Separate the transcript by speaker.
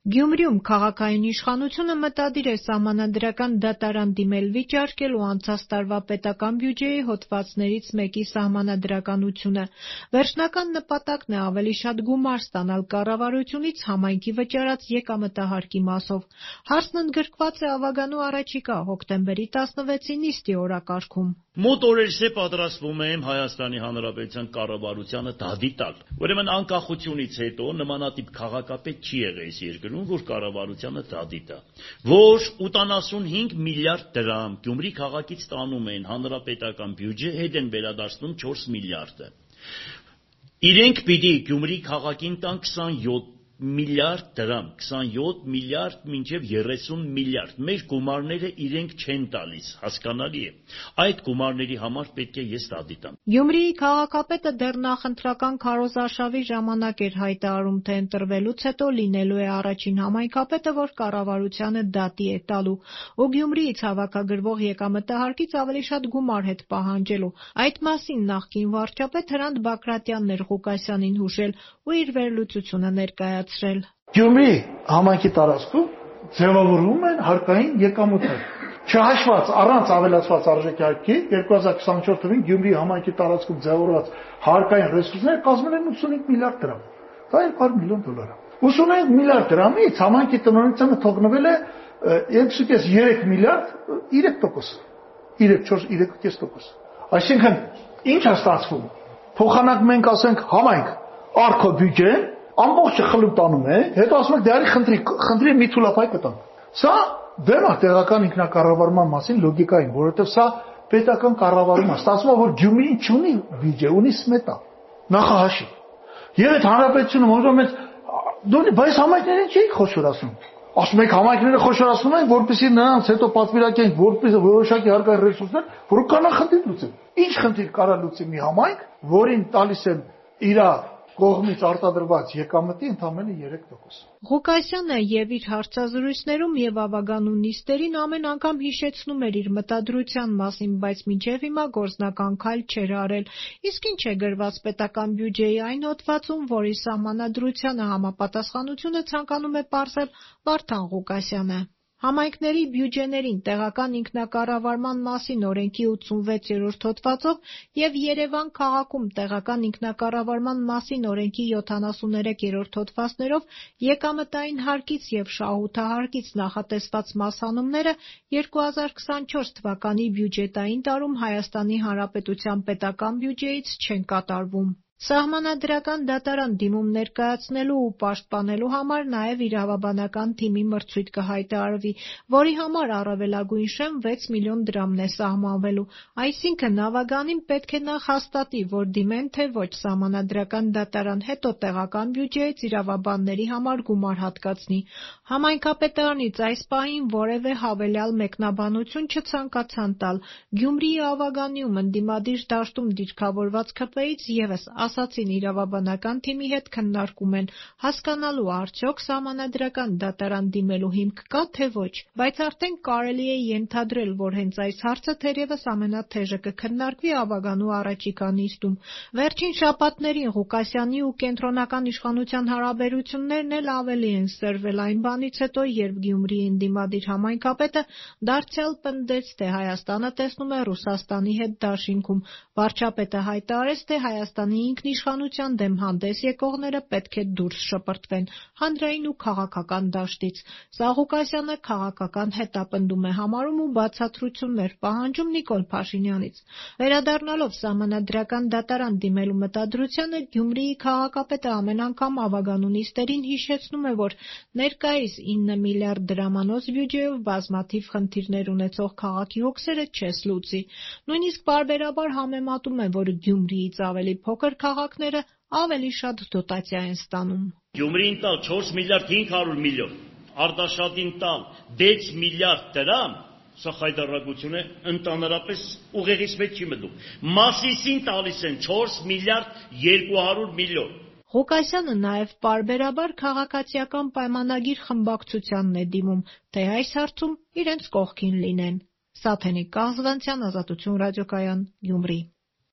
Speaker 1: Գյումրիում քաղաքային իշխանությունը մտադիր է սահմանադրական դատարան դիմել վիճարկելու անցած տարվա պետական բյուջեի հոդվածներից մեկի սահմանադրականությունը։ Վերջնական նպատակն է ավելի շատ գումար ստանալ կառավարությունից համայնքի վճարած եկամտահարկի մասով։ Հարցն ընդգրկված է ավագանու առաջիկա հոկտեմբերի 16-ի նիստի օրակարգում։
Speaker 2: Մոտ օրերս է պատրաստվում եմ Հայաստանի Հանրապետության կառավարությանը դադի տալ։ Ուրեմն անկախությունից հետո նմանատիպ քաղաքապետ չի եղել այս երկրում, որ կառավարությանը դադի տա։ Որ 85 միլիարդ դրամ Գյումրի քաղաքից տանում են հանրապետական բյուջե, հետ են վերադարձնում 4 միլիարդը։ Իրենք պիտի Գյումրի քաղաքին տան 27 միլիարդ դրամ, 27 միլիարդ մինչև 30 միլիարդ։ Մեր գումարները իրենք չեն տալիս, հասկանալի է։ Այդ գումարների համար պետք է ես դատի տամ։
Speaker 1: Գյումրիի քաղաքապետը դեռ նախընտրական քարոզարշավի ժամանակ էր հայտարարում, թե ընտրվելուց հետո լինելու է առաջին համայնքապետը, որ կառավարությանը դատի է տալու ու Գյումրիից հավաքագրվող եկամտահարկից ավելի շատ գումար հետ պահանջելու։ Այդ մասին նախկին վարչապետ Հրանտ Բագրատյանն էր Ղուկասյանին հուշել ու իր վերլուծությունը ներկայացրել։
Speaker 3: Գյումրի համայնքի տարածքում ձևավորվում են հարկային եկամուտներ։ Չհաշված առանց ավելացված արժեքահարկի 2024 թվականին Գյումրի համայնքի տարածքում ձևավորված հարկային ռեսուրսները կազմել են 85 միլիարդ դրամ։ Դա 200 միլիոն դոլար է։ 85 միլիարդ դրամից համայնքի տնօրինությանը թողնվել է 2.3 միլիարդ 3%։ 3.4-3.5%։ Այսինքն ինչ է ստացվում։ Փոխանակ մենք ասենք համայնք արքո բյուջեն ամբողջը խլում տանում է, հետո ասում եք դե խնդրի մի թուլապայ կտանք։ Սա դեմ է տեղական ինքնակառավարման մասին լոգիկային, որովհետև սա պետական կառավարում է։ Ստացվում է, որ Գյումրին չունի բյուջե, ունի սմետա, նախահաշիվ։ Եվ այդ հանրապետությունը ոնց մեծ բայց համայնքներին չի խոշորացնում։ Ասում եք համայնքները խոշորացնում են, որպեսզի նրանց հետո պատվիրակենք որպես որոշակի հարկային ռեսուրսներ, որոնք կարող խնդիր լուծեն։ Ինչ խնդիր կարա լուծի մի համայնք, որին տալիս են իր կողմից արտադրված եկամտի ընդամենը 3%։
Speaker 1: Ղուկասյանը եւ իր հարցազրույցներում եւ ավագանու նիստերին ամեն անգամ հիշեցնում էր իր մտադրության մասին, բայց մինչեւ հիմա գործնական քայլ չէր արել։ Իսկ ինչ է գրված պետական բյուջեի այն հոդվածում, որի սահմանադրությանը համապատասխանությունը ցանկանում է պարզել Վարդան Ղուկասյանը։ Համայնքների բյուջեներին տեղական ինքնակառավարման մասին օրենքի 86-րդ հոդվածով եւ Երևան քաղաքում տեղական ինքնակառավարման մասին օրենքի 73-րդ հոդվածներով եկամտային հարկից եւ շահութահարկից նախատեսված մասհանումները 2024 թվականի բյուջետային տարում Հայաստանի Հանրապետության պետական բյուջեից չեն կատարվում։ Սահմանադրական դատարան դիմում ներկայացնելու ու պաշտպանելու համար նաև իրավաբանական թիմի մրցույթ կհայտարարվի, որի համար առավելագույն շեմ 6 միլիոն դրամն է սահմանվելու։ Այսինքն ավագանին պետք է նախ հաստատի, որ դիմեն թե ոչ սահմանադրական դատարան, հետո տեղական բյուջեից իրավաբանների համար գումար հատկացնի։ Համայնքապետարանից այս պահին որևէ հավելյալ մեկնաբանություն չցանկացան տալ։ Գյումրիի ավագանիում ընդդիմադիր դաշտում դիրքավորված ՔՊ-ից ևս ասացին իրավաբանական թիմի հետ քննարկում են, հասկանալու արդյոք սահմանադրական դատարան դիմելու հիմք կա թե ոչ, բայց արդեն կարելի է ենթադրել, որ հենց այս հարցը թերևս ամենաթեժը կքննարկվի ավագանու առաջիկա նիստում։ Վերջին շաբաթներին Ղուկասյանի ու կենտրոնական իշխանության հարաբերություններն էլ ավելի են սրվել այն բանից հետո, երբ Գյումրիի ընդդիմադիր համայնքապետը դարձյալ պնդեց, թե Հայաստանը տեսնում է Ռուսաստանի հետ դաշինքում։ Վարչապետը հայտարարեց, թե Հայաստանի ինքնիշխանության դեմ հանդես եկողները պետք է դուրս շպրտվեն հանրային ու քաղաքական դաշտից։ Սա Ղուկասյանը քաղաքական հետապնդում է համարում ու բացատրություններ պահանջում Նիկոլ Փաշինյանից։ Վերադառնալով սահմանադրական դատարան դիմելու մտադրությանը, Գյումրիի քաղաքապետը ամեն անգամ ավագանու նիստերին հիշեցնում է, որ ներկայիս 9 միլիարդ դրամանոց բյուջեով բազմաթիվ խնդիրներ ունեցող քաղաքի հոգսերը չես լուծի։ Նույնիսկ պարբերաբար համեմատում է, որ Գյումրիից ավելի փոքր քաղաքները ավելի շատ դոտացիա են ստանում։
Speaker 2: Գյումրին տալ 4 միլիարդ 500 միլիոն, Արտաշատին տալ 6 միլիարդ դրամ, սա խայտարակություն է, ընդհանրապես ուղեղից մեջ չի մտնում։ Մասիսին տալիս են 4 միլիարդ 200 միլիոն։
Speaker 1: Ղուկասյանը նաև պարբերաբար քաղաքացիական պայմանագիր խմբակցությանն է դիմում, թե այս հարցում իրենց կողքին լինեն։ Սաթենիկ Կազվանցյան, Ազատություն ռադիոկայան, Գյումրի։